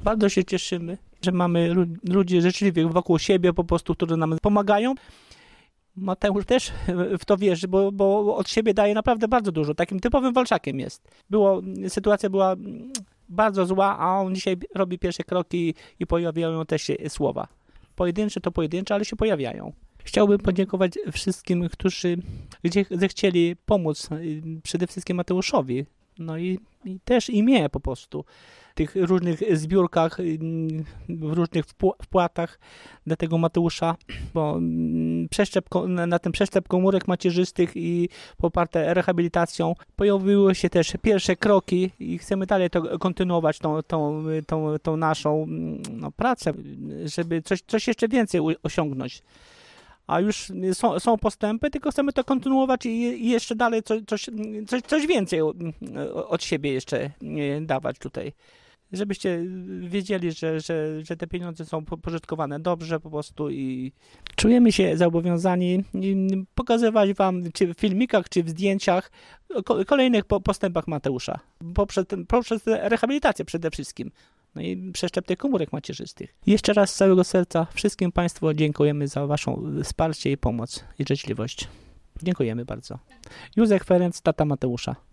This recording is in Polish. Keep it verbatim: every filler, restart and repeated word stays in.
Bardzo się cieszymy, że mamy ludzi życzliwych wokół siebie po prostu, którzy nam pomagają. Mateusz też w to wierzy, bo, bo od siebie daje naprawdę bardzo dużo. Takim typowym walczakiem jest. Było, sytuacja była bardzo zła, a on dzisiaj robi pierwsze kroki i pojawiają też się słowa. Pojedyncze to pojedyncze, ale się pojawiają. Chciałbym podziękować wszystkim, którzy gdzie zechcieli pomóc, przede wszystkim Mateuszowi, no i, i też i mnie po prostu. W tych różnych zbiórkach, w różnych wpłatach dla tego Mateusza, bo przeszczep, na ten przeszczep komórek macierzystych i poparte rehabilitacją pojawiły się też pierwsze kroki i chcemy dalej to kontynuować, tą, tą, tą, tą naszą no, pracę, żeby coś, coś jeszcze więcej osiągnąć. A już są, są postępy, tylko chcemy to kontynuować i, i jeszcze dalej coś, coś, coś, coś więcej od siebie jeszcze dawać tutaj. Żebyście wiedzieli, że, że, że te pieniądze są pożytkowane dobrze po prostu i czujemy się zobowiązani pokazywać wam, czy w filmikach, czy w zdjęciach, o kolejnych postępach Mateusza. Poprzez, poprzez rehabilitację przede wszystkim. No i przeszczep tych komórek macierzystych. Jeszcze raz z całego serca wszystkim Państwu dziękujemy za Waszą wsparcie i pomoc i życzliwość. Dziękujemy bardzo. Józef Ferenc, tata Mateusza.